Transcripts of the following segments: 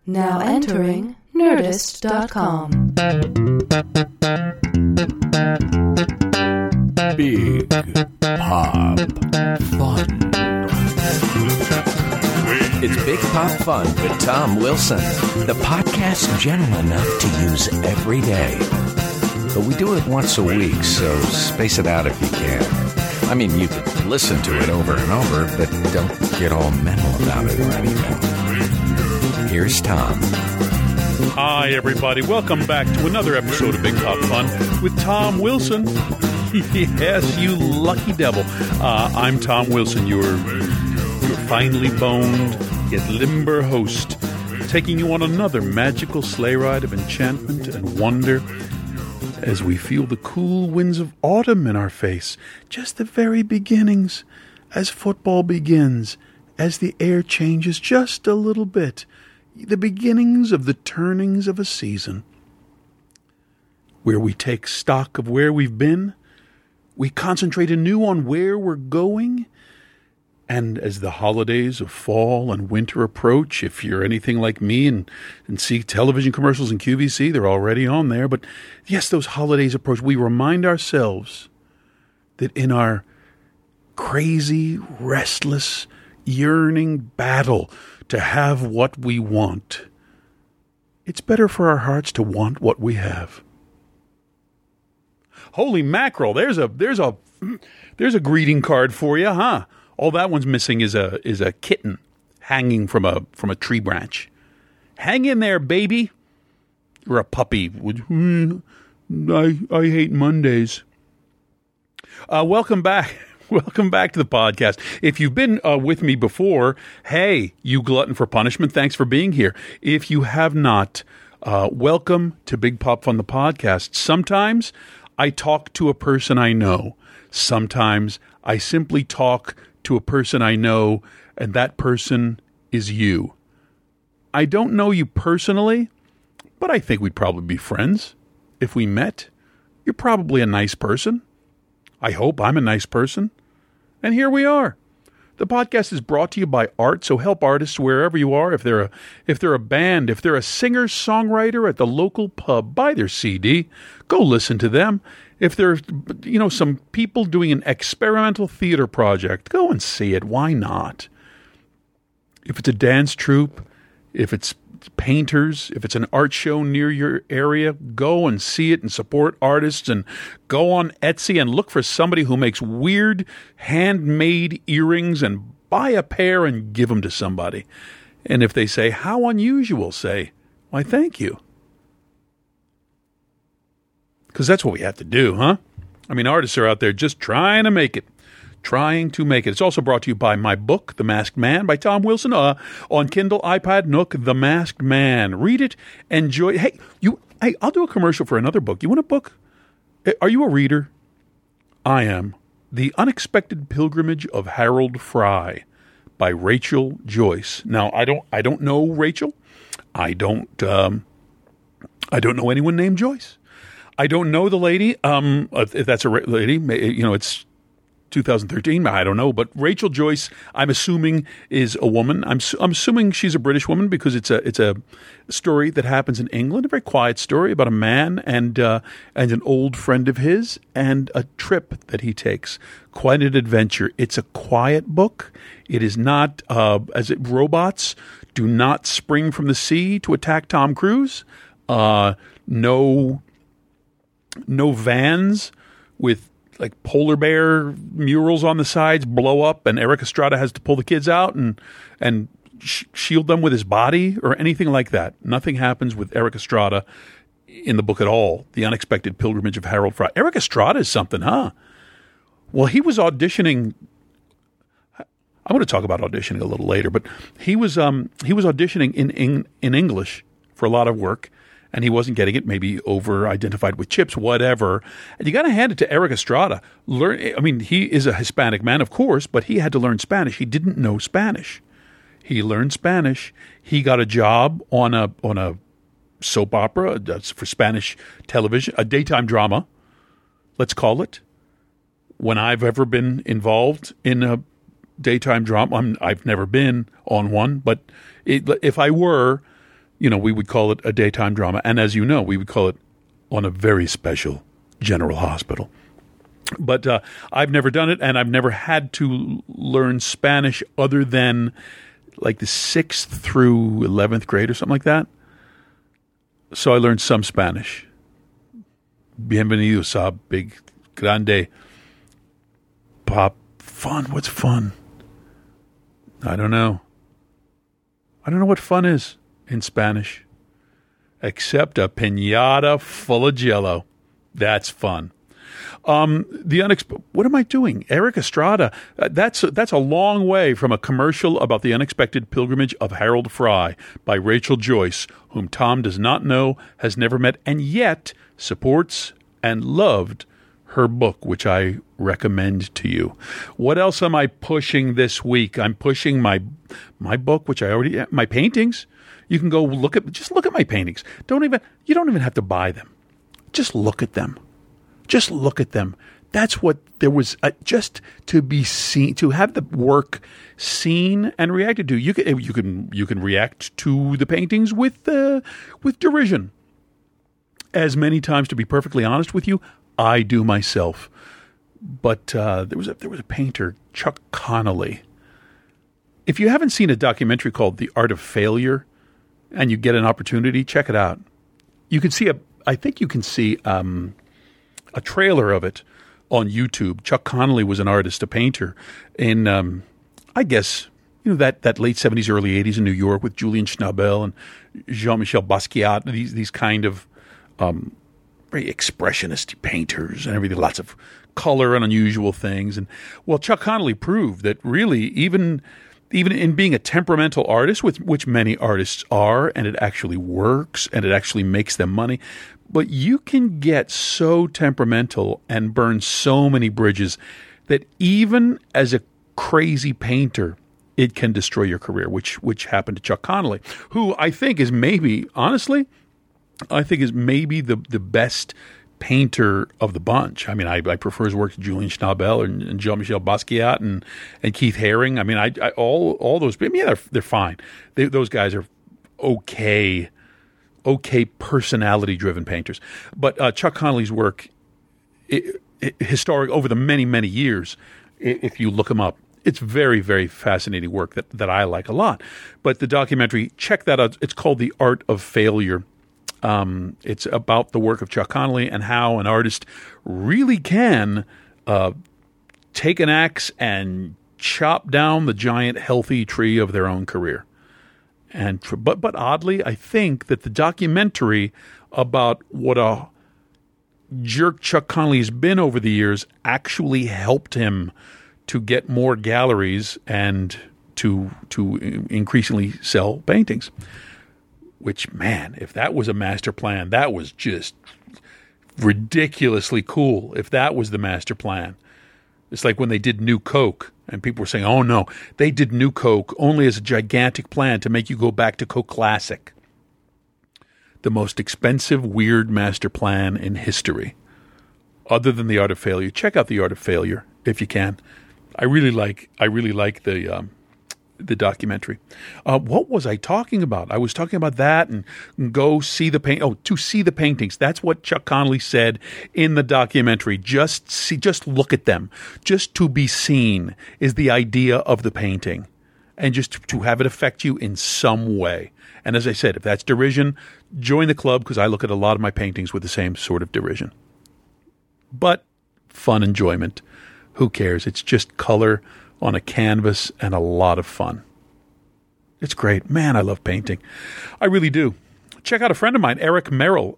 Now entering Nerdist.com. Big Pop Fun. It's Big Pop Fun with Tom Wilson, the podcast gentle enough to use every day. But we do it once a week, so space it out if you can. I mean, you could listen to it over and over, but don't get all mental about it or anything. Here's Tom. Hi, everybody. Welcome back to another episode of Big Pop Fun with Tom Wilson. Yes, you lucky devil. I'm Tom Wilson, your finely boned yet limber host, taking you on another magical sleigh ride of enchantment and wonder as we feel the cool winds of autumn in our face, just the very beginnings, as football begins, as the air changes just a little bit, the beginnings of the turnings of a season, where we take stock of where we've been, we concentrate anew on where we're going, and as the holidays of fall and winter approach, if you're anything like me and see television commercials in QVC, they're already on there. But yes, those holidays approach. We remind ourselves that in our crazy, restless, yearning battle to have what we want, it's better for our hearts to want what we have. Holy mackerel! There's a greeting card for you, huh? All that one's missing is a kitten hanging from a tree branch. Hang in there, baby. You're a puppy. I hate Mondays. Welcome back. Welcome back to the podcast. If you've been with me before, hey, you glutton for punishment, thanks for being here. If you have not, welcome to Big Pop Fun, the podcast. Sometimes I talk to a person I know. Sometimes I simply talk to a person I know, and that person is you. I don't know you personally, but I think we'd probably be friends if we met. You're probably a nice person. I hope I'm a nice person. And here we are. The podcast is brought to you by art, so help artists wherever you are. If they're a band, if they're a singer-songwriter at the local pub, buy their CD. Go listen to them. If they're, some people doing an experimental theater project, go and see it. Why not? If it's a dance troupe, if it's painters, if it's an art show near your area, go and see it and support artists, and go on Etsy and look for somebody who makes weird handmade earrings and buy a pair and give them to somebody. And if they say, how unusual, say, why, thank you. Because that's what we have to do, huh? I mean, artists are out there just trying to make it. It's also brought to you by my book, The Masked Man, by Tom Wilson, on Kindle, iPad, Nook, The Masked Man. Read it, enjoy. Hey, I'll do a commercial for another book. You want a book? Are you a reader? I am. The Unexpected Pilgrimage of Harold Fry by Rachel Joyce. Now, I don't know Rachel. I don't know anyone named Joyce. I don't know the lady. If that's a lady, it's 2013. I don't know, but Rachel Joyce, I'm assuming, is a woman. I'm assuming she's a British woman because it's a story that happens in England. A very quiet story about a man and an old friend of his and a trip that he takes. Quite an adventure. It's a quiet book. It is not robots do not spring from the sea to attack Tom Cruise. No vans with like polar bear murals on the sides blow up and Eric Estrada has to pull the kids out and shield them with his body or anything like that. Nothing happens with Eric Estrada in the book at all. The Unexpected Pilgrimage of Harold Fry. Eric Estrada is something, huh? Well, he was auditioning. I'm going to talk about auditioning a little later, but he was auditioning in English for a lot of work. And he wasn't getting it, maybe over-identified with chips, whatever. And you got to hand it to Eric Estrada. He is a Hispanic man, of course, but he had to learn Spanish. He didn't know Spanish. He learned Spanish. He got a job on a soap opera for Spanish television, a daytime drama, let's call it. When I've ever been involved in a daytime drama, I've never been on one, but if I were, we would call it a daytime drama. And as you know, we would call it on a very special General Hospital. But I've never done it, and I've never had to learn Spanish other than like the 6th through 11th grade or something like that. So I learned some Spanish. Bienvenidos a Big Grande Pop. Fun. What's fun? I don't know. I don't know what fun is in Spanish. Except a piñata full of Jell-O. That's fun. What am I doing? Eric Estrada. That's a long way from a commercial about the unexpected pilgrimage of Harold Fry by Rachel Joyce, whom Tom does not know, has never met, and yet supports and loved her book, which I recommend to you. What else am I pushing this week? I'm pushing my book, which my paintings. You can go look at my paintings. You don't even have to buy them. Just look at them. Just look at them. That's what there was, just to be seen, to have the work seen and reacted to. You can react to the paintings with derision. As many times, to be perfectly honest with you, I do myself. But there was a painter, Chuck Connolly. If you haven't seen a documentary called The Art of Failure, and you get an opportunity, check it out. You can see I think you can see a trailer of it on YouTube. Chuck Connolly was an artist, a painter in, I guess, that late 70s, early 80s in New York with Julian Schnabel and Jean-Michel Basquiat, these kind of very expressionist painters and everything, lots of color and unusual things. And well, Chuck Connolly proved that really even in being a temperamental artist, which many artists are, and it actually works and it actually makes them money, but you can get so temperamental and burn so many bridges that even as a crazy painter, it can destroy your career, which happened to Chuck Connolly, who I think is maybe, honestly, the best painter of the bunch. I mean, I prefer his work to Julian Schnabel and Jean-Michel Basquiat and Keith Haring. I mean, all those people, yeah, they're fine. Those guys are okay personality-driven painters. But Chuck Connolly's work, historic over the many, many years, if you look him up, it's very, very fascinating work that I like a lot. But the documentary, check that out. It's called The Art of Failure. It's about the work of Chuck Connolly and how an artist really can take an axe and chop down the giant, healthy tree of their own career. But oddly, I think that the documentary about what a jerk Chuck Connolly has been over the years actually helped him to get more galleries and to increasingly sell paintings. Which, man, if that was a master plan, that was just ridiculously cool. If that was the master plan. It's like when they did New Coke, and people were saying, oh, no, they did New Coke only as a gigantic plan to make you go back to Coke Classic. The most expensive, weird master plan in history. Other than The Art of Failure. Check out The Art of Failure, if you can. I really like the documentary. What was I talking about? I was talking about that and go see the paint. Oh, to see the paintings. That's what Chuck Connolly said in the documentary. Just look at them. Just to be seen is the idea of the painting, and just to have it affect you in some way. And as I said, if that's derision, join the club, because I look at a lot of my paintings with the same sort of derision. But fun enjoyment. Who cares? It's just color on a canvas and a lot of fun. It's great. Man, I love painting. I really do. Check out a friend of mine, Eric Merrill,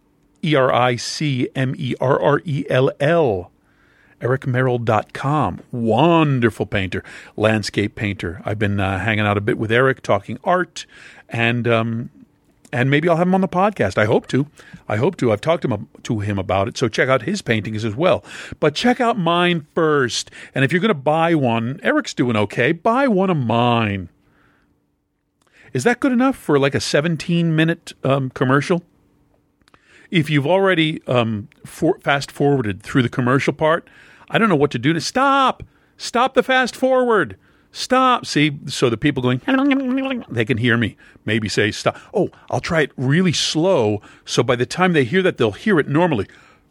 EricMerrell, ericmerrill.com. Wonderful painter, landscape painter. I've been hanging out a bit with Eric, talking art, and maybe I'll have him on the podcast. I hope to. I've talked to him about it, so check out his paintings as well. But check out mine first. And if you're going to buy one, Eric's doing okay. Buy one of mine. Is that good enough for like a 17-minute commercial? If you've already fast-forwarded through the commercial part, I don't know what to do to stop. Stop the fast-forward. Stop. See, so the people going, they can hear me. Maybe say stop. Oh, I'll try it really slow. So by the time they hear that, they'll hear it normally.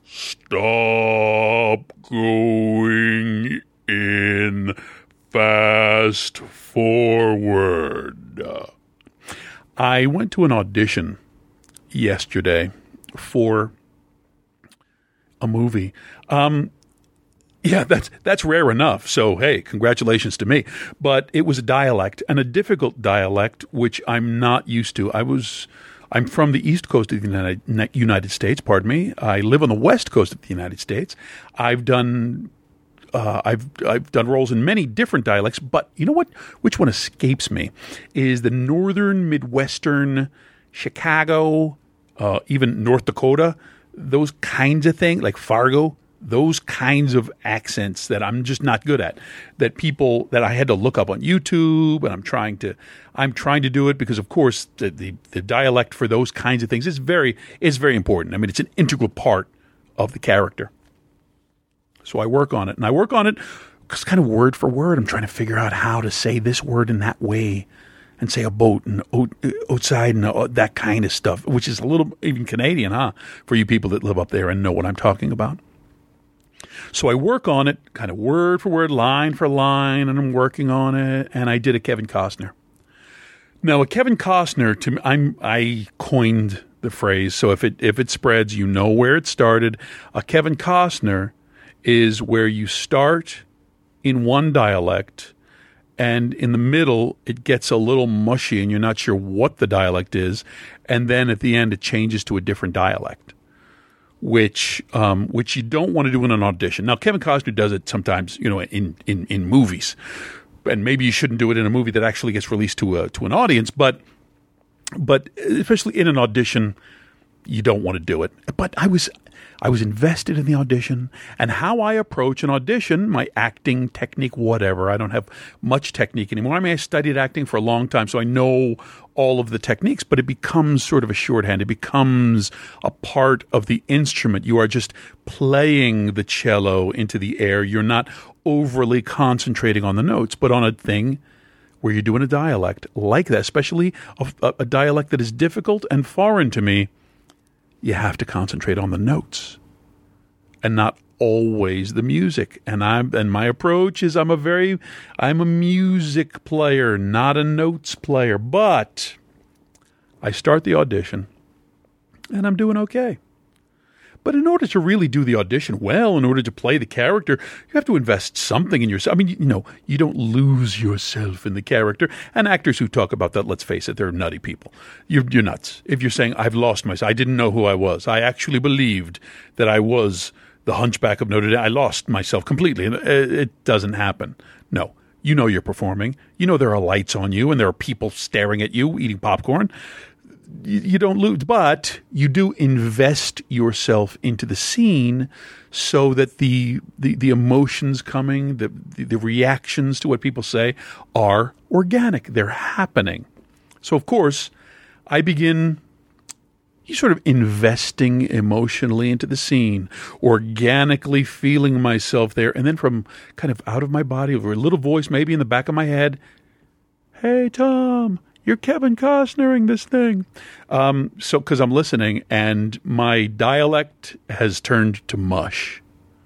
Stop going in fast forward. I went to an audition yesterday for a movie. Yeah, that's rare enough. So, hey, congratulations to me. But it was a dialect, and a difficult dialect, which I'm not used to. I'm from the East Coast of the United States. Pardon me. I live on the West Coast of the United States. I've done roles in many different dialects, but you know what? Which one escapes me is the Northern Midwestern, Chicago, even North Dakota. Those kinds of things, like Fargo. Those kinds of accents that I'm just not good at, that I had to look up on YouTube, and I'm trying to do it because, of course, the dialect for those kinds of things is very important. I mean, it's an integral part of the character. So I work on it, and I work on it because kind of word for word. I'm trying to figure out how to say this word in that way, and say a boat and outside and that kind of stuff, which is a little even Canadian, huh? For you people that live up there and know what I'm talking about. So I work on it kind of word for word, line for line, and I'm working on it. And I did a Kevin Costner. Now, a Kevin Costner, I coined the phrase. So if it spreads, you know where it started. A Kevin Costner is where you start in one dialect, and in the middle it gets a little mushy, and you're not sure what the dialect is, and then at the end it changes to a different dialect. Which you don't want to do in an audition. Now, Kevin Costner does it sometimes, in movies, and maybe you shouldn't do it in a movie that actually gets released to an audience. But especially in an audition, you don't want to do it. But I was invested in the audition and how I approach an audition, my acting technique, whatever. I don't have much technique anymore. I mean, I studied acting for a long time, so I know all of the techniques, but it becomes sort of a shorthand. It becomes a part of the instrument. You are just playing the cello into the air. You're not overly concentrating on the notes, but on a thing where you're doing a dialect like that, especially a dialect that is difficult and foreign to me, you have to concentrate on the notes and not always the music. And my approach is I'm a music player, not a notes player. But I start the audition and I'm doing okay. But in order to really do the audition well, in order to play the character, you have to invest something in yourself. I mean, you don't lose yourself in the character. And actors who talk about that, let's face it, they're nutty people. You're nuts. If you're saying, I've lost myself, I didn't know who I was. I actually believed that I was the Hunchback of Notre Dame. I lost myself completely. And it doesn't happen. No. You know you're performing. You know there are lights on you and there are people staring at you eating popcorn. You don't lose, but you do invest yourself into the scene so that the emotions coming, the reactions to what people say are organic. They're happening. So, of course, I begin sort of investing emotionally into the scene, organically feeling myself there, and then from kind of out of my body, over a little voice maybe in the back of my head, "Hey, Tom, you're Kevin Costnering this thing." So, because I'm listening, and my dialect has turned to mush.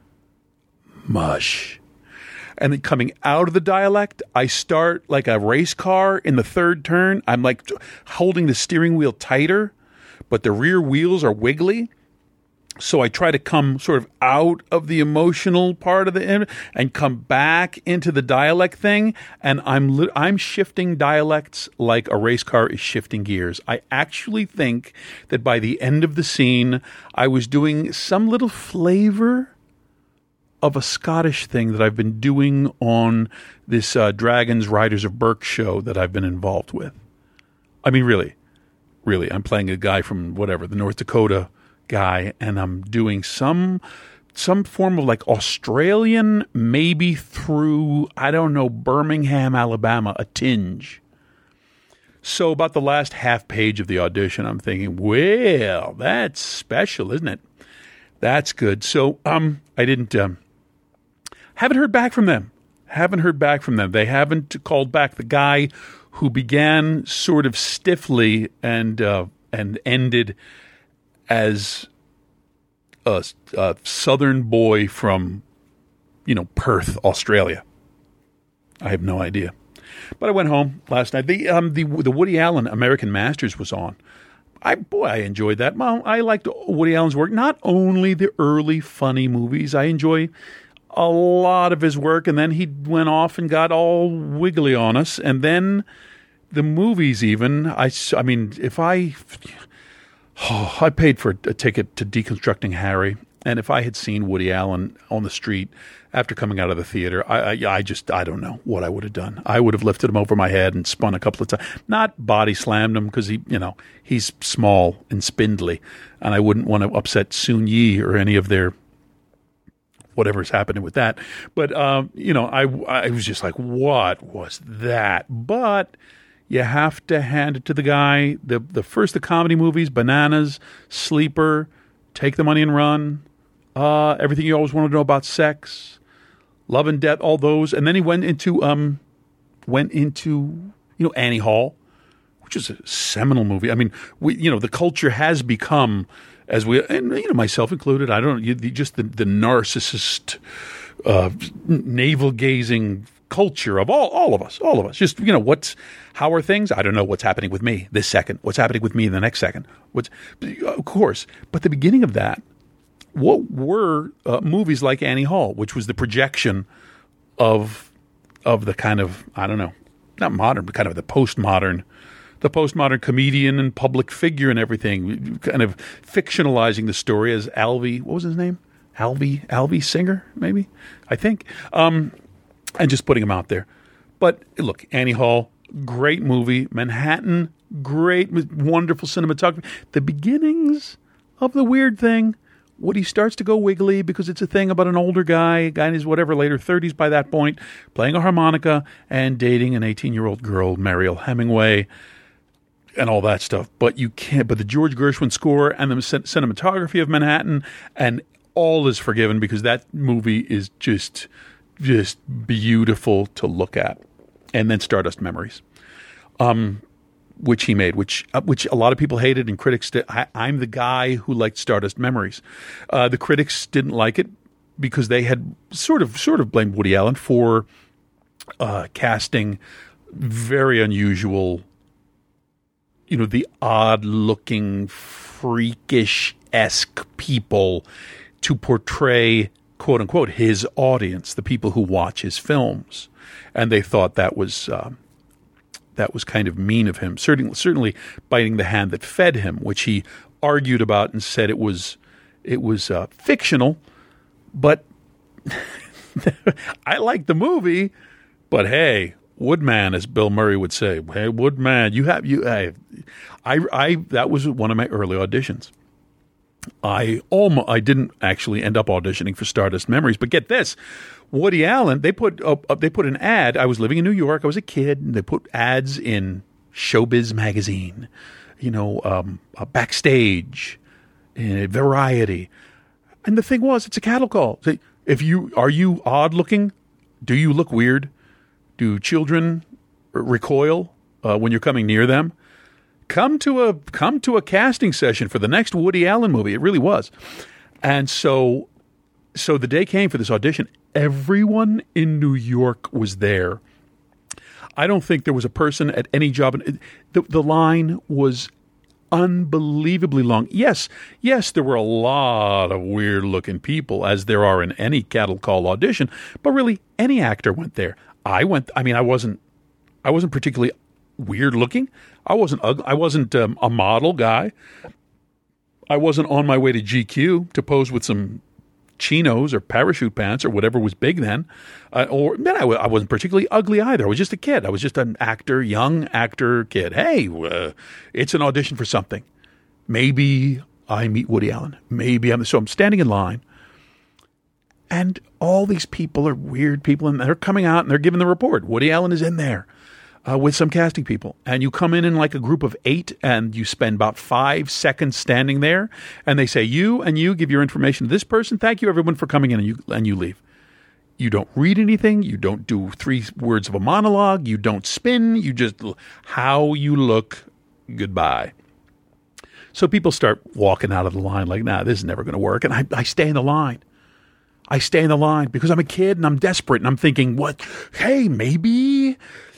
Mush. And then coming out of the dialect, I start like a race car in the third turn. I'm like holding the steering wheel tighter, but the rear wheels are wiggly. So I try to come sort of out of the emotional part of the end and come back into the dialect thing. And I'm shifting dialects like a race car is shifting gears. I actually think that by the end of the scene, I was doing some little flavor of a Scottish thing that I've been doing on this Dragons Riders of Berk show that I've been involved with. I mean, really, I'm playing a guy from the North Dakota guy, and I'm doing some form of like Australian, maybe through, I don't know, Birmingham, Alabama, a tinge. So about the last half page of the audition, I'm thinking, well, that's special, isn't it? That's good. So I didn't, haven't heard back from them. Haven't heard back from them. They haven't called back. The guy who began sort of stiffly and ended as a southern boy from, Perth, Australia. I have no idea. But I went home last night. The Woody Allen American Masters was on. I enjoyed that. Well, I liked Woody Allen's work. Not only the early funny movies. I enjoy a lot of his work, and then he went off and got all wiggly on us. And then the movies, even I paid for a ticket to Deconstructing Harry, and if I had seen Woody Allen on the street after coming out of the theater, I don't know what I would have done. I would have lifted him over my head and spun a couple of times, not body slammed him because he's small and spindly, and I wouldn't want to upset Soon Yi or any of their whatever's happening with that. But I was just like, what was that? But you have to hand it to the guy. The first the comedy movies, Bananas, Sleeper, Take the Money and Run, Everything You Always Wanted to Know About Sex, Love and Death, all those. And then he went into Annie Hall, which is a seminal movie. I mean, the culture has become, myself included, the narcissist, navel-gazing culture of all of us. Just, how are things? I don't know what's happening with me this second. What's happening with me the next second? Of course. But the beginning of that, what were movies like Annie Hall, which was the projection of the kind of, I don't know, not modern, but kind of the postmodern comedian and public figure and everything, kind of fictionalizing the story as Alvy, what was his name? Alvy Singer, maybe, I think. And just putting him out there. But look, Annie Hall, great movie. Manhattan, great, wonderful cinematography. The beginnings of The Weird Thing, Woody starts to go wiggly because it's a thing about an older guy in his later 30s by that point, playing a harmonica and dating an 18-year-old girl, Mariel Hemingway, and all that stuff. But the George Gershwin score and the cinematography of Manhattan, and all is forgiven because that movie is just beautiful to look at. And then Stardust Memories, which he made, which a lot of people hated, and critics did. I'm the guy who liked Stardust Memories. The critics didn't like it because they had sort of blamed Woody Allen for casting very unusual, the odd-looking, freakish-esque people to portray, quote unquote, his audience, the people who watch his films, and they thought that was kind of mean of him. Certainly biting the hand that fed him, which he argued about and said it was fictional, but I liked the movie. But hey, Woodman, as Bill Murray would say, hey Woodman, that was one of my early auditions. I didn't actually end up auditioning for Stardust Memories, but get this, Woody Allen, they put an ad. I was living in New York. I was a kid, and they put ads in Showbiz magazine, Backstage, Variety, and the thing was, it's a cattle call. Are you odd looking? Do you look weird? Do children recoil when you're coming near them? Come to a casting session for the next Woody Allen movie. It really was. And so the day came for this audition. Everyone in New York was there. I don't think there was a person at any job. The line was unbelievably long. Yes, there were a lot of weird-looking people, as there are in any cattle call audition, but really any actor went there. I wasn't particularly weird-looking. I wasn't a model guy. I wasn't on my way to GQ to pose with some chinos or parachute pants or whatever was big then. I wasn't particularly ugly either. I was just a kid. I was just an young actor kid. Hey, it's an audition for something. Maybe I meet Woody Allen. So I'm standing in line, and all these people are weird people, and they're coming out and they're giving the report. Woody Allen is in there with some casting people, and you come in like a group of 8, and you spend about 5 seconds standing there, and they say, you give your information to this person. Thank you, everyone, for coming in, and you leave. You don't read anything. You don't do 3 words of a monologue. You don't spin. You just, how you look, goodbye. So people start walking out of the line like, nah, this is never going to work. And I stay in the line. I stay in the line because I'm a kid and I'm desperate and I'm thinking, what? Hey, maybe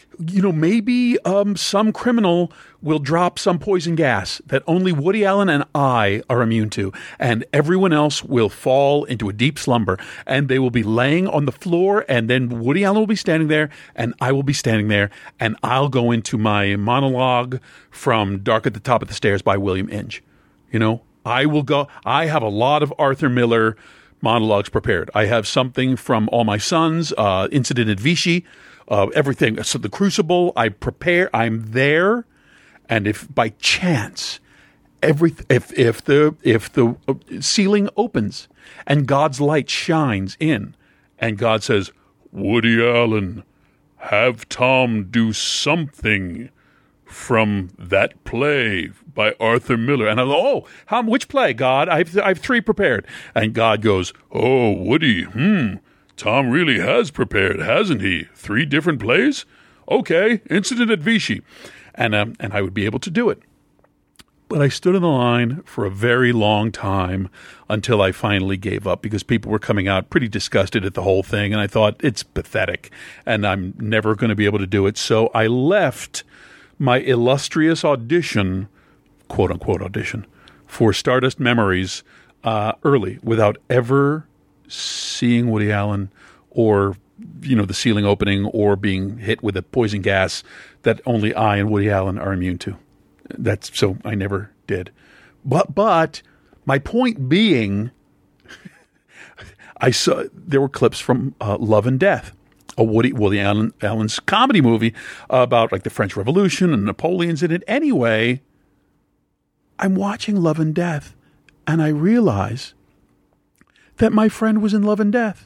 some criminal will drop some poison gas that only Woody Allen and I are immune to, and everyone else will fall into a deep slumber, and they will be laying on the floor, and then Woody Allen will be standing there, and I will be standing there, and I'll go into my monologue from Dark at the Top of the Stairs by William Inge. I will go. I have a lot of Arthur Miller monologues prepared. I have something from All My Sons, Incident at Vichy, everything. So the Crucible, I'm there. And if by chance, if the ceiling opens and God's light shines in and God says, Woody Allen, have Tom do something from that play by Arthur Miller. And I go, which play, God? I have 3 prepared. And God goes, oh, Woody, Tom really has prepared, hasn't he? 3 different plays? Okay, Incident at Vichy. And I would be able to do it. But I stood in the line for a very long time until I finally gave up because people were coming out pretty disgusted at the whole thing. And I thought, it's pathetic and I'm never going to be able to do it. So I left my illustrious audition, quote-unquote audition, for Stardust Memories early without ever seeing Woody Allen or the ceiling opening or being hit with a poison gas that only I and Woody Allen are immune to. So I never did. But my point being, there were clips from Love and Death, a Woody Allen's comedy movie about like the French Revolution and Napoleon's in it. Anyway, I'm watching Love and Death and I realize that my friend was in Love and Death.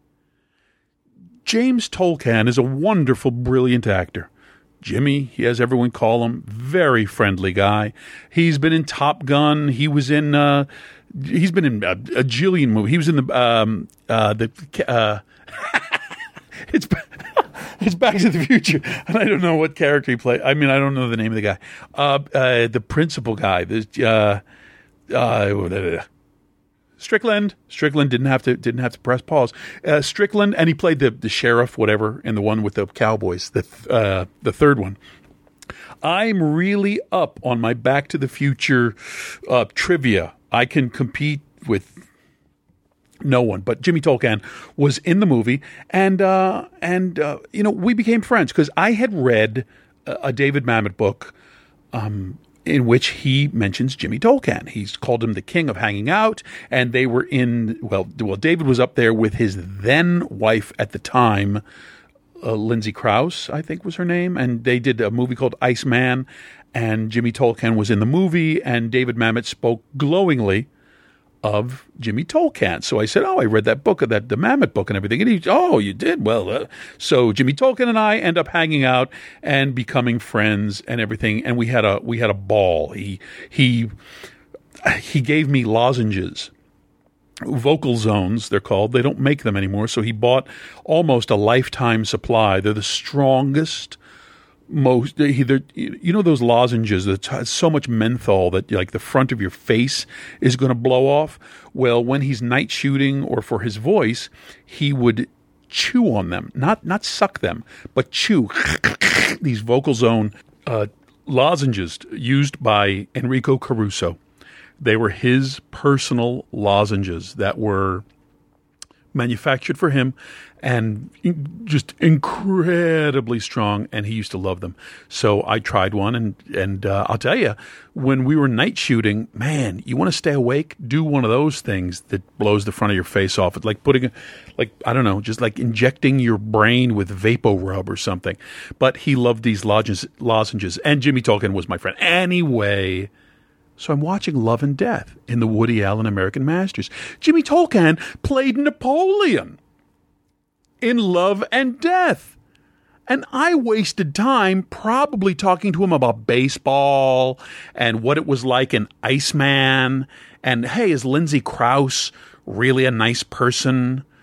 James Tolkan is a wonderful, brilliant actor. Jimmy, he has everyone call him, very friendly guy. He's been in Top Gun. He's been in a jillion movies. He was in it's Back to the Future, and I don't know what character he played. I mean, I don't know the name of the guy. The principal guy. Strickland didn't have to press pause. Strickland, and he played the sheriff, whatever, in the one with the cowboys, the third one. I'm really up on my Back to the Future trivia. I can compete with no one, but Jimmy Tolkan was in the movie, and we became friends because I had read a David Mamet book. In which he mentions Jimmy Tolkan. He's called him the king of hanging out, and they were David was up there with his then wife at the time, Lindsay Krause, I think was her name, and they did a movie called Iceman, and Jimmy Tolkan was in the movie, and David Mamet spoke glowingly of Jimmy Tolkan. So I said, I read that book, the Mamet book and everything. And he, you did? Well, so Jimmy Tolkan and I end up hanging out and becoming friends and everything. And we had a ball. He gave me lozenges, Vocal Zones, they're called. They don't make them anymore. So he bought almost a lifetime supply. They're the strongest, most, those lozenges that has so much menthol that like the front of your face is going to blow off. Well, when he's night shooting or for his voice, he would chew on them, not suck them, but chew these Vocal Zone lozenges used by Enrico Caruso. They were his personal lozenges that were manufactured for him and just incredibly strong, and he used to love them. So I tried one, and I'll tell you, when we were night shooting, man, you want to stay awake? Do one of those things that blows the front of your face off. It's like just like injecting your brain with VapoRub or something. But he loved these lozenges, and Jimmy Tolkan was my friend. Anyway, so I'm watching Love and Death in the Woody Allen American Masters. Jimmy Tolkan played Napoleon in Love and Death. And I wasted time probably talking to him about baseball and what it was like in Iceman. And, hey, is Lindsay Krause really a nice person?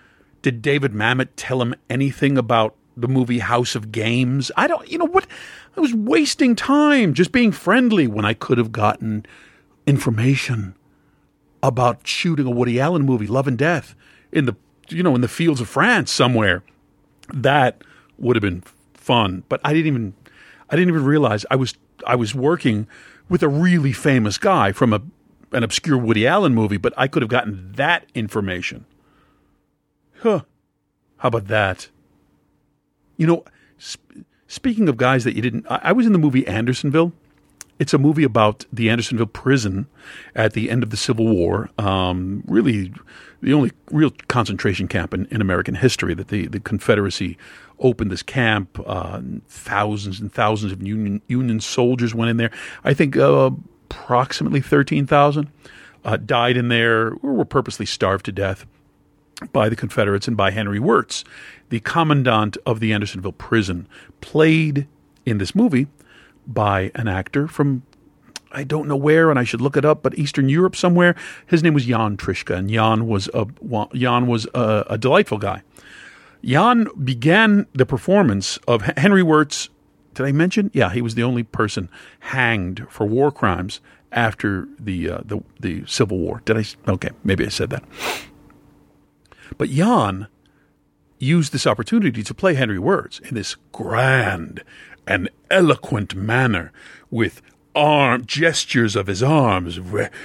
Did David Mamet tell him anything about the movie House of Games? I don't, you know what? I was wasting time just being friendly when I could have gotten information about shooting a Woody Allen movie, Love and Death, in the fields of France somewhere. That would have been fun. But I didn't even realize I was working with a really famous guy from an obscure Woody Allen movie, but I could have gotten that information. Huh. How about that? You know, speaking of guys that you didn't... I was in the movie Andersonville. It's a movie about the Andersonville prison at the end of the Civil War. Really, the only real concentration camp in American history that the Confederacy opened this camp. Thousands and thousands of Union soldiers went in there. I think approximately 13,000 died in there or were purposely starved to death by the Confederates and by Henry Wirtz, the commandant of the Andersonville prison, played in this movie by an actor from, I don't know where, and I should look it up, but Eastern Europe somewhere. His name was Jan Trischka, and Jan was a delightful guy. Jan began the performance of Henry Wirtz. Did I mention? Yeah, he was the only person hanged for war crimes after the Civil War. Did I? Okay, maybe I said that. But Jan used this opportunity to play Henry Wirtz in this grand and eloquent manner with gestures of his arms.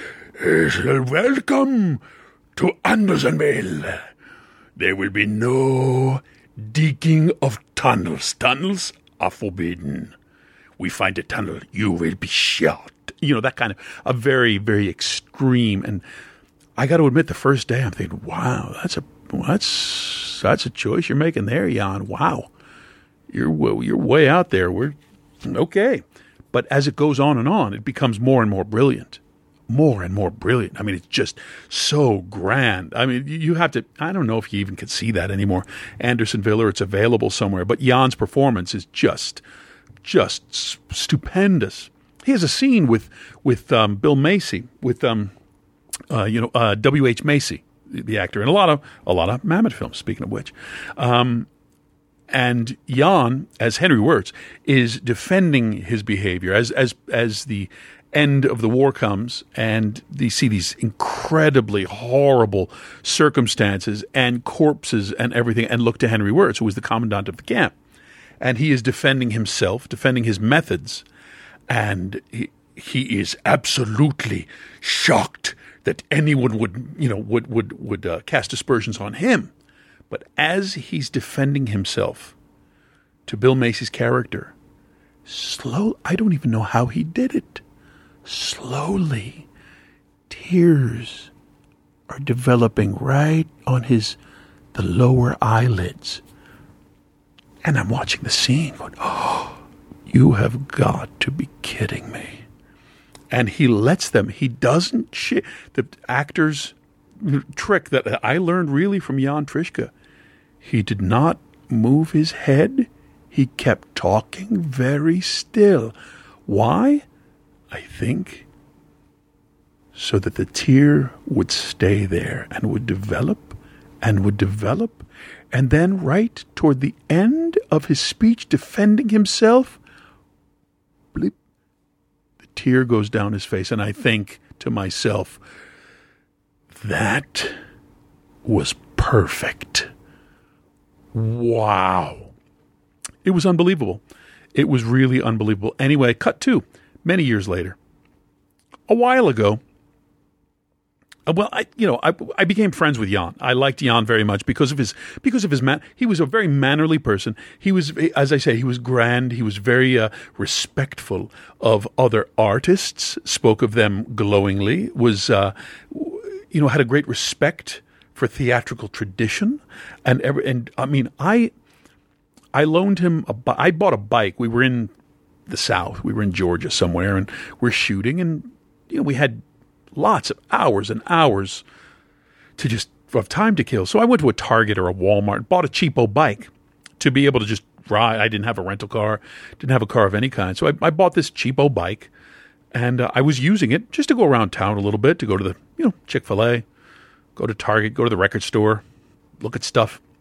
Welcome to Andersonville. There will be no digging of tunnels. Tunnels are forbidden. We find a tunnel, you will be shot. You know, that kind of a very, very extreme. And I got to admit, the first day I'm thinking, wow, that's a choice you're making there, Jan. Wow. You're way out there. We're okay. But as it goes on and on, it becomes more and more brilliant. More and more brilliant. I mean, it's just so grand. I mean, you have to, I don't know if you even can see that anymore. Andersonville, or it's available somewhere. But Jan's performance is just stupendous. He has a scene with Bill Macy, with W.H. Macy, the actor, and a lot of Mamet films, speaking of which. And Jan, as Henry Wirtz, is defending his behavior as the end of the war comes, and you see these incredibly horrible circumstances and corpses and everything, and look to Henry Wirtz, who was the commandant of the camp. And he is defending himself, defending his methods, and he is absolutely shocked that anyone would cast aspersions on him. But as he's defending himself to Bill Macy's character, I don't even know how he did it. Slowly, tears are developing right on the lower eyelids. And I'm watching the scene going, oh, you have got to be kidding me. And he lets them. He doesn't the actor's trick that I learned really from Jan Trischka. He did not move his head. He kept talking very still. Why? I think so that the tear would stay there and would develop and would develop. And then right toward the end of his speech defending himself, bleep, the tear goes down his face. And I think to myself, that was perfect. Wow. It was unbelievable. It was really unbelievable. Anyway, cut to many years later. A while ago, I became friends with Jan. I liked Jan very much because of his man. He was a very mannerly person. He was, as I say, he was grand. He was very respectful of other artists. Spoke of them glowingly. Was had a great respect for theatrical tradition, and I mean, I loaned him I bought a bike. We were in the South. We were in Georgia somewhere, and we're shooting, and we had lots of hours and hours of time to kill. So I went to a Target or a Walmart, bought a cheapo bike to be able to just ride. I didn't have a rental car, didn't have a car of any kind. So I bought this cheapo bike, and I was using it just to go around town a little bit, to go to the Chick-fil-A, go to Target, go to the record store, look at stuff.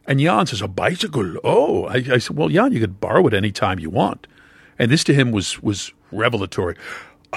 And Jan says, a bicycle? Oh, I said, well, Jan, you could borrow it any time you want. And this to him was revelatory. I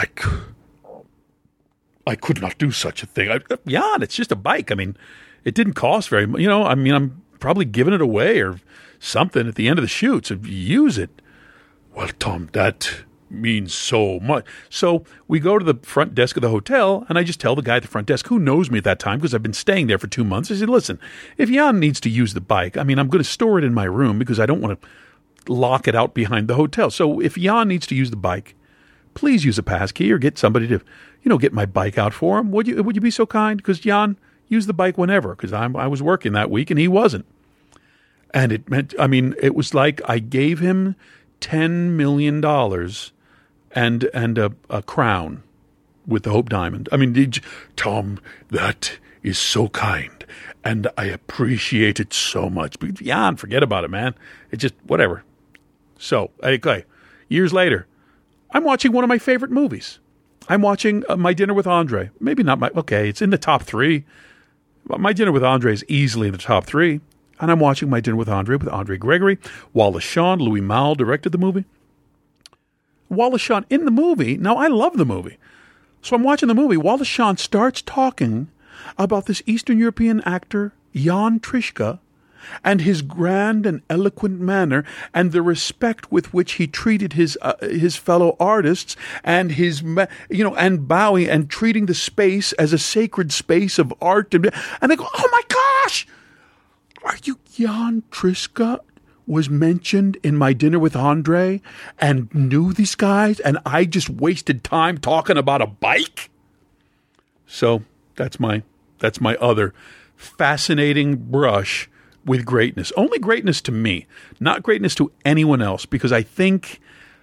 could not do such a thing. Jan, it's just a bike. I mean, it didn't cost very much. I'm probably giving it away or something at the end of the shoot. So use it. Well, Tom, that means so much. So we go to the front desk of the hotel, and I just tell the guy at the front desk, who knows me at that time because I've been staying there for 2 months. I said, listen, if Jan needs to use the bike, I'm going to store it in my room because I don't want to lock it out behind the hotel. So if Jan needs to use the bike, please use a passkey or get somebody to, get my bike out for him. Would you be so kind? Because Jan used the bike whenever because I was working that week and he wasn't. And it meant, it was like I gave him $10 million and a crown with the Hope Diamond. Tom, that is so kind, and I appreciate it so much. But Jan, forget about it, man. It's just whatever. So, okay, years later, I'm watching one of my favorite movies. I'm watching My Dinner with Andre. Maybe not it's in the top 3. My Dinner with Andre is easily in the top 3. And I'm watching My Dinner with Andre Gregory. Wallace Shawn, Louis Malle directed the movie. Wallace Shawn in the movie. Now, I love the movie. So I'm watching the movie. Wallace Shawn starts talking about this Eastern European actor, Jan Trischka, and his grand and eloquent manner and the respect with which he treated his fellow artists and and bowing and treating the space as a sacred space of art. And they go, oh my gosh, are you Jan Trischka? Was mentioned in My Dinner with Andre and knew these guys, and I just wasted time talking about a bike? So that's my other fascinating brush with greatness. Only greatness to me, not greatness to anyone else, because I think,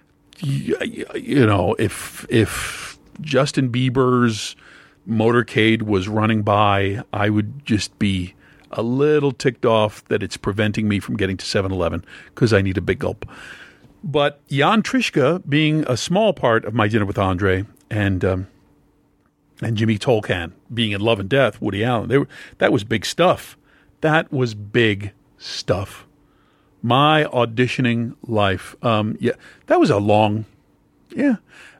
if Justin Bieber's motorcade was running by, I would just be a little ticked off that it's preventing me from getting to 7-Eleven because I need a big gulp. But Jan Trischka being a small part of My Dinner with Andre and Jimmy Tolkan being in Love and Death, Woody Allen, that was big stuff. That was big stuff. My auditioning life, that was a long time.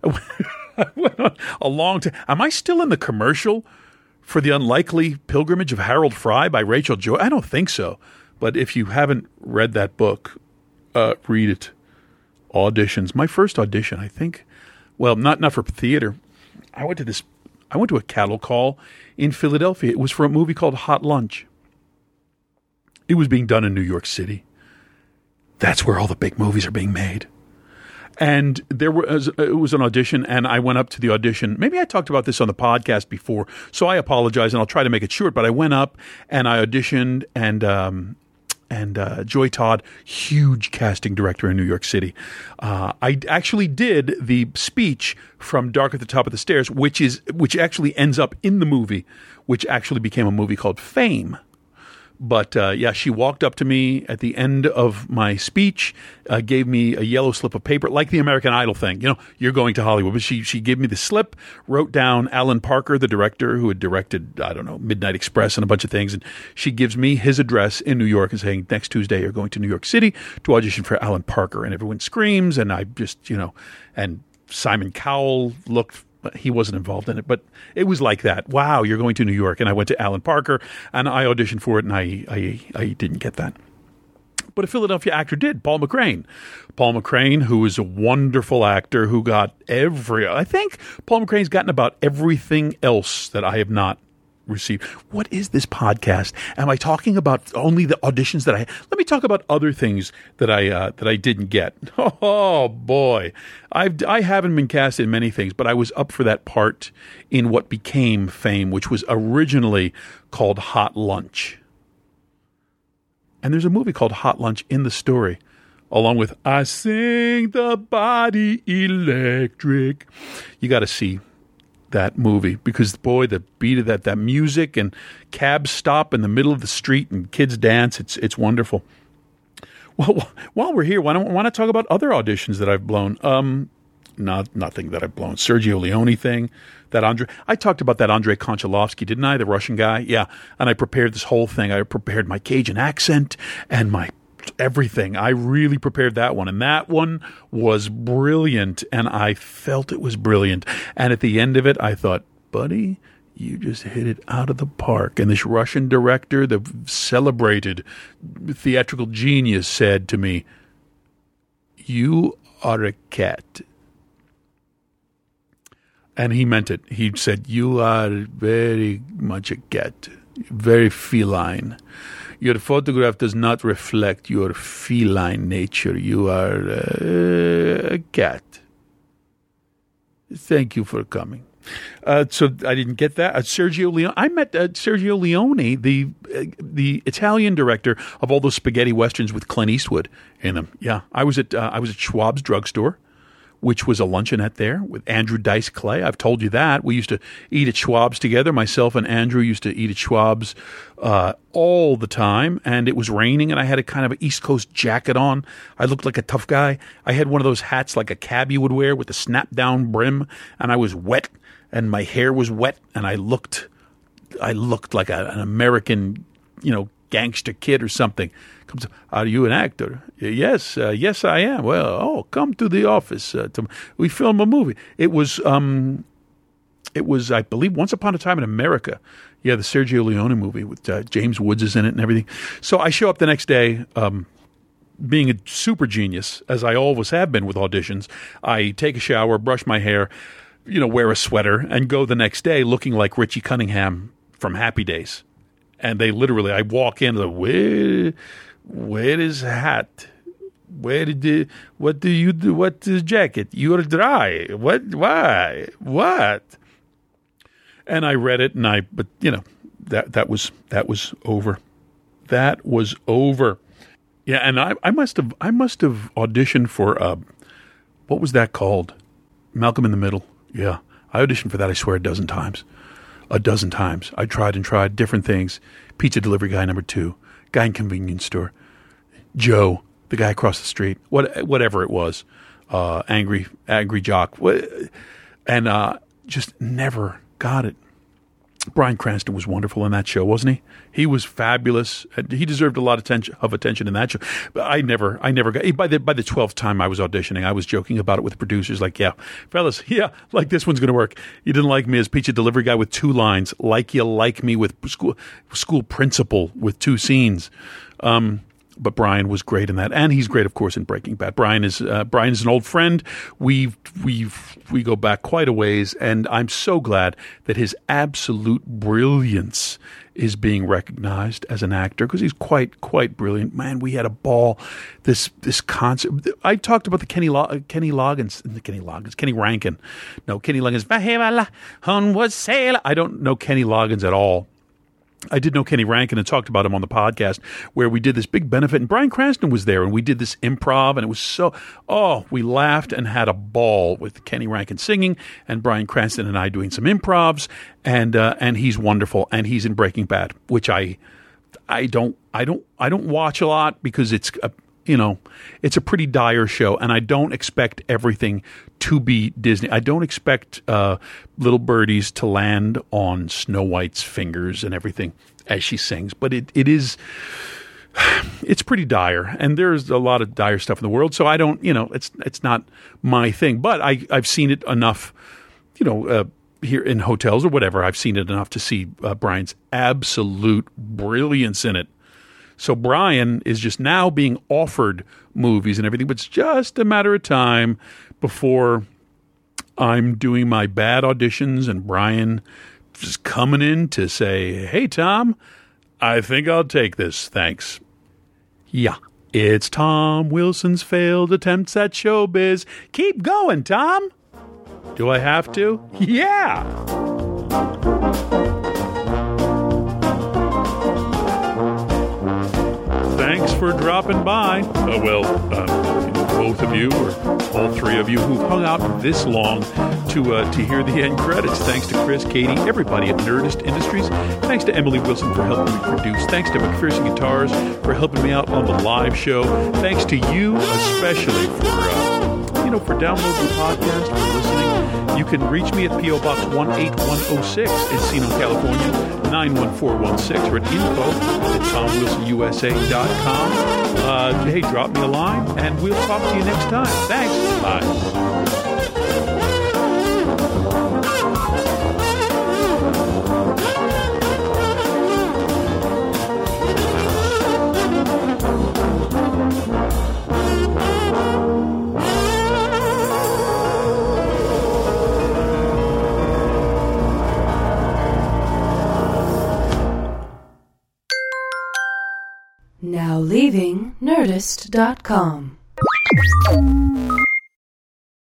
Am I still in the commercial for The Unlikely Pilgrimage of Harold Fry by Rachel Joy? I don't think so. But if you haven't read that book, read it. Auditions. My first audition, I think. Well, not for theater. I went to a cattle call in Philadelphia. It was for a movie called Hot Lunch. It was being done in New York City. That's where all the big movies are being made. And it was an audition, and I went up to the audition. Maybe I talked about this on the podcast before, so I apologize, and I'll try to make it short. But I went up, and I auditioned, and Joy Todd, huge casting director in New York City. I actually did the speech from Dark at the Top of the Stairs, which actually ends up in the movie, which actually became a movie called Fame. But, she walked up to me at the end of my speech, gave me a yellow slip of paper, like the American Idol thing. You're going to Hollywood. But she gave me the slip, wrote down Alan Parker, the director who had directed, Midnight Express and a bunch of things. And she gives me his address in New York and saying, next Tuesday you're going to New York City to audition for Alan Parker. And everyone screams. And I just, and Simon Cowell looked. He wasn't involved in it, but it was like that. Wow, you're going to New York. And I went to Alan Parker, and I auditioned for it, and I didn't get that. But a Philadelphia actor did, Paul McCrane. Paul McCrane, who is a wonderful actor who got I think Paul McCrane's gotten about everything else that I have not received. What is this podcast? Am I talking about only the auditions that let me talk about other things that I didn't get. Oh boy. I haven't been cast in many things, but I was up for that part in what became Fame, which was originally called Hot Lunch. And there's a movie called Hot Lunch in the story, along with I Sing the Body Electric. You got to see that movie because, boy, the beat of that music and cabs stop in the middle of the street and kids dance. It's wonderful. Well, while we're here, why don't I talk about other auditions that I've blown? nothing that I've blown. Sergio Leone thing, I talked about that Andrei Konchalovsky, didn't I? The Russian guy? Yeah. And I prepared this whole thing. I prepared my Cajun accent and my everything. I really prepared that one. And that one was brilliant. And I felt it was brilliant. And at the end of it, I thought, buddy, you just hit it out of the park. And this Russian director, the celebrated theatrical genius, said to me, you are a cat. And he meant it. He said, you are very much a cat, very feline. Your photograph does not reflect your feline nature. You are a cat. Thank you for coming. So I didn't get that. Sergio Leone. I met Sergio Leone, the Italian director of all those spaghetti westerns with Clint Eastwood in them. Yeah, I was at Schwab's drugstore, which was a luncheonette there with Andrew Dice Clay. I've told you that. We used to eat at Schwab's together. Myself and Andrew used to eat at Schwab's all the time, and it was raining, and I had a kind of an East Coast jacket on. I looked like a tough guy. I had one of those hats like a cabbie would wear with the snap-down brim, and I was wet, and my hair was wet, and I looked like an American, gangster kid or something. Comes, are you an actor? Yes, I am. Well, come to the office. We film a movie. It was, I believe, Once Upon a Time in America. Yeah, the Sergio Leone movie with James Woods is in it and everything. So I show up the next day, being a super genius, as I always have been with auditions. I take a shower, brush my hair, wear a sweater, and go the next day looking like Richie Cunningham from Happy Days. And they literally, I walk in, where is hat? What do you do? What is jacket? You're dry. What? Why? What? And I read it, but that was over. That was over. Yeah, and I must have auditioned for what was that called? Malcolm in the Middle. Yeah, I auditioned for that. I swear, a dozen times. I tried different things. Pizza delivery guy number 2, guy in convenience store, Joe, the guy across the street, whatever it was, angry jock, and just never got it. Bryan Cranston was wonderful in that show, wasn't he? He was fabulous. He deserved a lot of attention in that show. But I never got. By the 12th time I was auditioning, I was joking about it with producers, like, "Yeah, fellas, like this one's going to work. You didn't like me as pizza delivery guy with 2 lines, like you like me with school principal with 2 scenes." But Bryan was great in that, and he's great, of course, in Breaking Bad. Bryan is an old friend. We go back quite a ways, and I'm so glad that his absolute brilliance is being recognized as an actor, because he's quite brilliant. Man, we had a ball. This concert. I talked about the Kenny Rankin. No, Kenny Loggins. I don't know Kenny Loggins at all. I did know Kenny Rankin and talked about him on the podcast, where we did this big benefit, and Bryan Cranston was there, and we did this improv, and it was we laughed and had a ball with Kenny Rankin singing and Bryan Cranston and I doing some improvs, and he's wonderful, and he's in Breaking Bad, which I don't watch a lot, because it's a pretty dire show, and I don't expect everything to be Disney. I don't expect little birdies to land on Snow White's fingers and everything as she sings, but it's pretty dire, and there's a lot of dire stuff in the world. So I don't, it's not my thing, but I've seen it enough, here in hotels or whatever. I've seen it enough to see Bryan's absolute brilliance in it. So Bryan is just now being offered movies and everything, but it's just a matter of time before I'm doing my bad auditions and Bryan just coming in to say, "Hey, Tom, I think I'll take this. Thanks." Yeah, it's Tom Wilson's failed attempts at showbiz. Keep going, Tom. Do I have to? Yeah. Thanks for dropping by. Both of you, or all 3 of you who've hung out this long to hear the end credits. Thanks to Chris, Katie, everybody at Nerdist Industries. Thanks to Emily Wilson for helping me produce. Thanks to McPherson Guitars for helping me out on the live show. Thanks to you especially for Sacramento for downloading the podcast or listening. You can reach me at P.O. Box 18106 Encino, California, 91416, or at info@TomWilsonUSA.com. Hey, drop me a line, and we'll talk to you next time. Thanks. Bye. Now leaving Nerdist.com.